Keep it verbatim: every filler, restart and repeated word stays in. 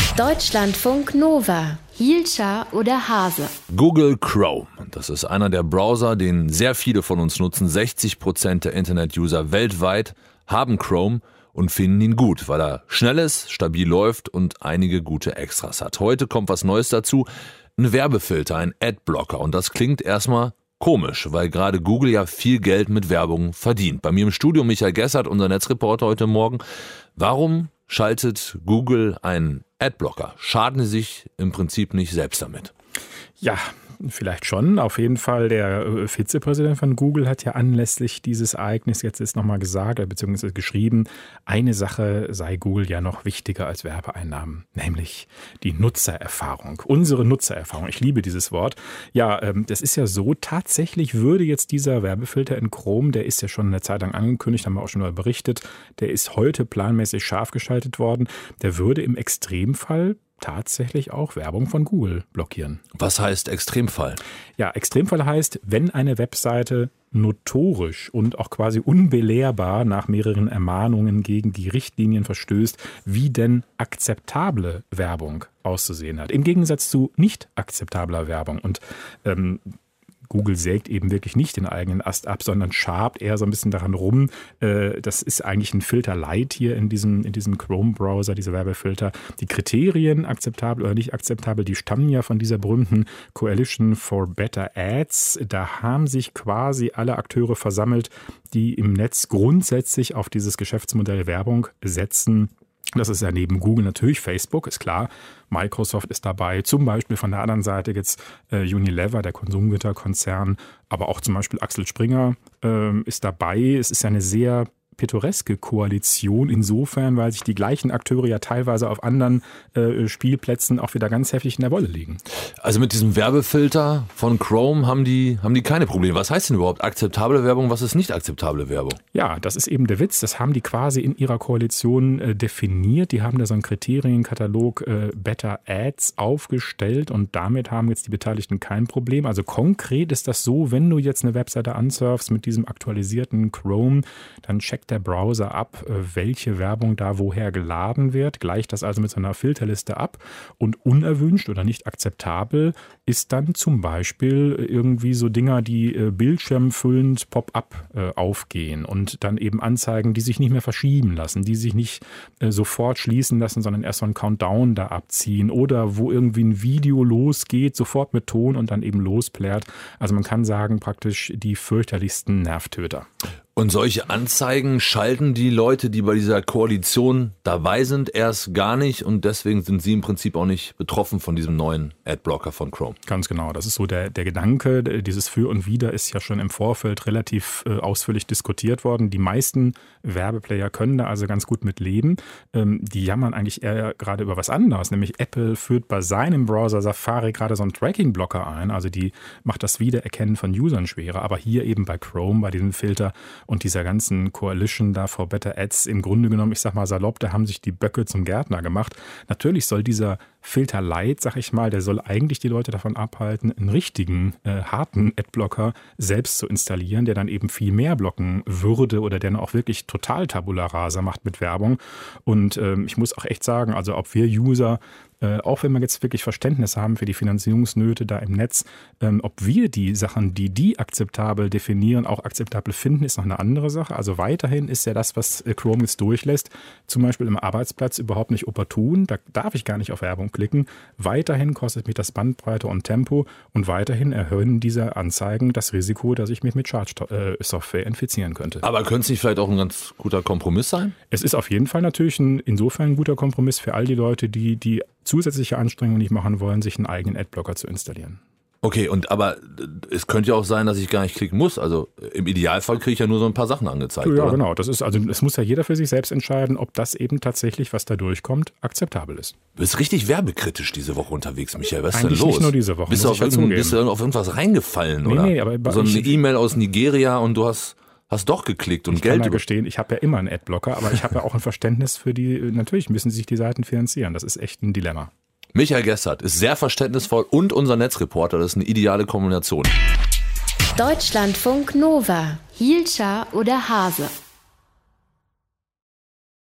Deutschlandfunk Nova. Hielscher oder Hase? Google Chrome. Das ist einer der Browser, den sehr viele von uns nutzen. sechzig Prozent der Internet-User weltweit haben Chrome und finden ihn gut, weil er schnell ist, stabil läuft und einige gute Extras hat. Heute kommt was Neues dazu. Ein Werbefilter, ein Adblocker. Und das klingt erstmal komisch, weil gerade Google ja viel Geld mit Werbung verdient. Bei mir im Studio Michael Gessert, unser Netzreporter heute Morgen. Warum schaltet Google einen Adblocker? Schaden sie sich im Prinzip nicht selbst damit? Ja, vielleicht schon. Auf jeden Fall, der Vizepräsident von Google hat ja anlässlich dieses Ereignisses jetzt ist nochmal gesagt, beziehungsweise geschrieben, eine Sache sei Google ja noch wichtiger als Werbeeinnahmen, nämlich die Nutzererfahrung. Unsere Nutzererfahrung. Ich liebe dieses Wort. Ja, das ist ja so, tatsächlich würde jetzt dieser Werbefilter in Chrome, der ist ja schon eine Zeit lang angekündigt, haben wir auch schon mal berichtet, der ist heute planmäßig scharf geschaltet worden, der würde im Extremfall tatsächlich auch Werbung von Google blockieren. Was heißt Extremfall? Ja, Extremfall heißt, wenn eine Webseite notorisch und auch quasi unbelehrbar nach mehreren Ermahnungen gegen die Richtlinien verstößt, wie denn akzeptable Werbung auszusehen hat. Im Gegensatz zu nicht akzeptabler Werbung. Und ähm, Google sägt eben wirklich nicht den eigenen Ast ab, sondern schabt eher so ein bisschen daran rum. Das ist eigentlich ein Filter Light hier in diesem, in diesem Chrome-Browser, diese Werbefilter. Die Kriterien, akzeptabel oder nicht akzeptabel, die stammen ja von dieser berühmten Coalition for Better Ads. Da haben sich quasi alle Akteure versammelt, die im Netz grundsätzlich auf dieses Geschäftsmodell Werbung setzen. Das ist ja neben Google natürlich Facebook, ist klar. Microsoft ist dabei, zum Beispiel von der anderen Seite jetzt äh, Unilever, der Konsumgüterkonzern, aber auch zum Beispiel Axel Springer äh, ist dabei. Es ist ja eine sehr pittoreske Koalition insofern, weil sich die gleichen Akteure ja teilweise auf anderen äh, Spielplätzen auch wieder ganz heftig in der Wolle liegen. Also mit diesem Werbefilter von Chrome haben die, haben die keine Probleme. Was heißt denn überhaupt akzeptable Werbung, was ist nicht akzeptable Werbung? Ja, das ist eben der Witz. Das haben die quasi in ihrer Koalition äh, definiert. Die haben da so einen Kriterienkatalog äh, Better Ads aufgestellt und damit haben jetzt die Beteiligten kein Problem. Also konkret ist das so, wenn du jetzt eine Webseite ansurfst mit diesem aktualisierten Chrome, dann checkt der Browser ab, welche Werbung da woher geladen wird, gleicht das also mit so einer Filterliste ab und unerwünscht oder nicht akzeptabel ist dann zum Beispiel irgendwie so Dinger, die bildschirmfüllend Pop-up aufgehen und dann eben Anzeigen, die sich nicht mehr verschieben lassen, die sich nicht sofort schließen lassen, sondern erst so einen Countdown da abziehen oder wo irgendwie ein Video losgeht, sofort mit Ton und dann eben losplärt. Also man kann sagen, praktisch die fürchterlichsten Nervtöter. Und solche Anzeigen schalten die Leute, die bei dieser Koalition dabei sind, erst gar nicht und deswegen sind sie im Prinzip auch nicht betroffen von diesem neuen Adblocker von Chrome. Ganz genau, das ist so der, der Gedanke. Dieses Für und Wider ist ja schon im Vorfeld relativ äh, ausführlich diskutiert worden. Die meisten Werbeplayer können da also ganz gut mit leben. Ähm, die jammern eigentlich eher gerade über was anderes, nämlich Apple führt bei seinem Browser Safari gerade so einen Tracking-Blocker ein, also die macht das Wiedererkennen von Usern schwerer, aber hier eben bei Chrome, bei diesem Filter und dieser ganzen Coalition da for Better Ads, im Grunde genommen, ich sag mal salopp, da haben sich die Böcke zum Gärtner gemacht. Natürlich soll dieser Filter Light, sag ich mal, der soll eigentlich die Leute davon abhalten, einen richtigen, äh, harten Adblocker selbst zu installieren, der dann eben viel mehr blocken würde oder der auch wirklich total Tabula Rasa macht mit Werbung. Und ähm, ich muss auch echt sagen, also ob wir User Äh, auch wenn wir jetzt wirklich Verständnis haben für die Finanzierungsnöte da im Netz, ähm, ob wir die Sachen, die die akzeptabel definieren, auch akzeptabel finden, ist noch eine andere Sache. Also weiterhin ist ja das, was Chrome jetzt durchlässt, zum Beispiel im Arbeitsplatz überhaupt nicht opportun. Da darf ich gar nicht auf Werbung klicken. Weiterhin kostet mich das Bandbreite und Tempo und weiterhin erhöhen diese Anzeigen das Risiko, dass ich mich mit Schadsoftware infizieren könnte. Aber könnte es nicht vielleicht auch ein ganz guter Kompromiss sein? Es ist auf jeden Fall natürlich ein, insofern ein guter Kompromiss für all die Leute, die die zusätzliche Anstrengungen nicht machen wollen, sich einen eigenen Adblocker zu installieren. Okay, und aber es könnte ja auch sein, dass ich gar nicht klicken muss. Also im Idealfall kriege ich ja nur so ein paar Sachen angezeigt. Ja, oder? Genau. Das ist also, es muss ja jeder für sich selbst entscheiden, ob das eben tatsächlich, was da durchkommt, akzeptabel ist. Du bist richtig werbekritisch diese Woche unterwegs, Michael. Was ist Eigentlich denn los? Nicht nur diese Woche. Bist, du auf, halt irgend, bist du auf irgendwas reingefallen, nee, oder? Nee, aber so eine ich, E-Mail aus Nigeria und du hast Hast doch geklickt und ich Geld. Ich kann ja gestehen, ich habe ja immer einen Adblocker, aber ich habe ja auch ein Verständnis für die, natürlich müssen sich die Seiten finanzieren. Das ist echt ein Dilemma. Michael Gessert ist sehr verständnisvoll und unser Netzreporter, das ist eine ideale Kombination. Deutschlandfunk Nova. Hielscher oder Hase?